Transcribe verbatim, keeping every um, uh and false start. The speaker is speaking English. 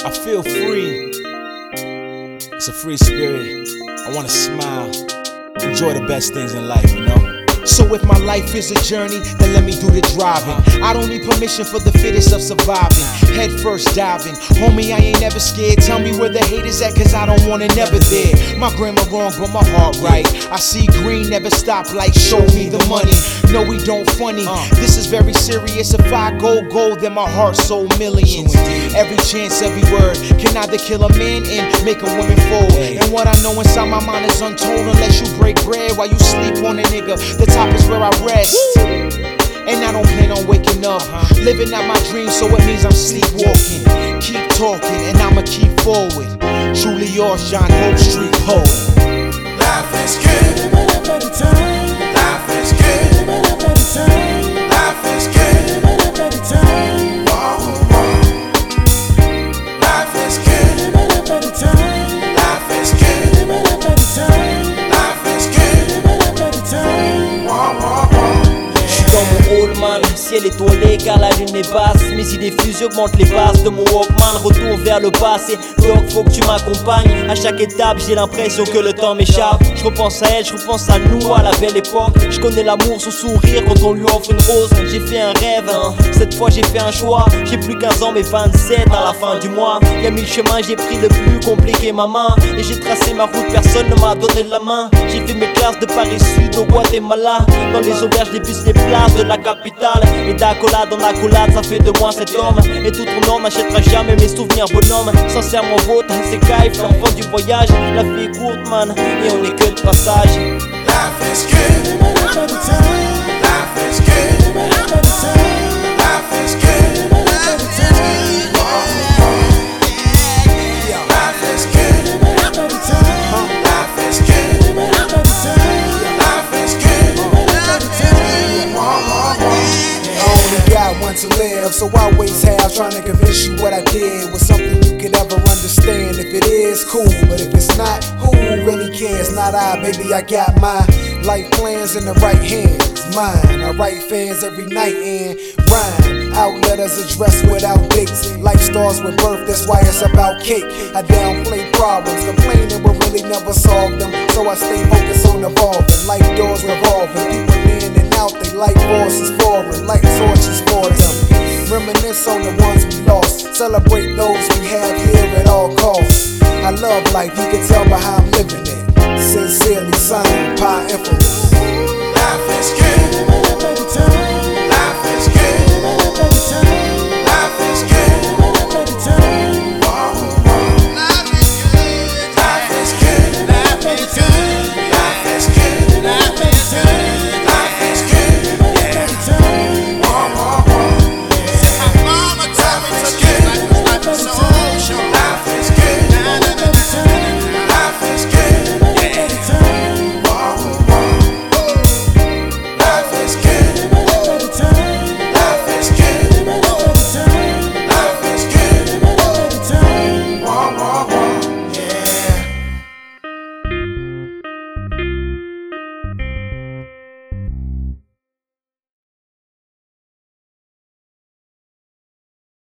I feel free. It's a free spirit. I wanna smile. Enjoy the best things in life, you know? So if my life is a journey, then let me do the driving. I don't need permission for the fittest of surviving. Head first diving. Homie, I ain't never scared. Tell me where the haters at, cause I don't want it never there. My grammar wrong, but my heart right. I see green, never stop like show me the money. No, we don't funny. This is very serious. If I go gold, then my heart sold millions. Every chance, every word can either kill a man and make a woman fold. And what I know inside my mind is untold. Unless you break bread while you sleep on a nigga, the top is where I rest. And I don't plan on waking up, living out my dreams, so it means I'm sleepwalking. Keep talking and I'ma keep forward. Truly yours, John Hope Street Poet. Life is good. Life is good. Life is good. Life is good. Whoa, whoa. Life is good. Life is good. Life is good. Whoa, whoa, whoa. J'suis dans mon rôle, man, ciel étoilé car la lune est basse. Mes idées fusent, augmentent les basses de mon Walkman. Retour vers le passé, donc faut que tu m'accompagnes. À chaque étape j'ai l'impression que le temps m'échappe. Je repense à elle, je repense à nous, à la belle époque. Je connais l'amour, son sourire quand on lui offre une rose. J'ai fait un rêve, hein. Cette fois j'ai fait un choix. J'ai plus quinze ans mais vingt-sept à la fin du mois. Y'a mille chemins, j'ai pris le plus compliqué, ma main. Et j'ai tracé ma route, personne ne m'a donné la main. J'ai fait mes classes de Paris Sud au Guatemala. Dans les auberges, les bus, les places de la capitale. Et d'accolade en accolade, ça fait de moi cet homme. Et tout ton nom n'achètera jamais mes souvenirs, bonhomme. Sincèrement vôtre, c'est Kaif, l'enfant du voyage. La vie est courte, man, et on est que de passage. Life is good. Life is good. Life is good. Life is good. Life is good. Life is good. I only got one to live, so I always have trying to convince you what I did was something you could ever understand. If it is, cool, but if it's not, who really cares? Not I, baby, I got my life plans in the right hands. Mine, I write fans every night and rhyme out letters addressed without dates. Life starts with birth, that's why it's about cake. I downplay problems, complaining will really never solve them. So I stay focused on evolving. Life doors revolving, people in and out, they like forces foreign, like torches for them. Reminisce on the ones we lost, celebrate those we have here at all costs. I love life, you can tell by how I'm living it. Sincerely signed, Pi Infamous. Life is good.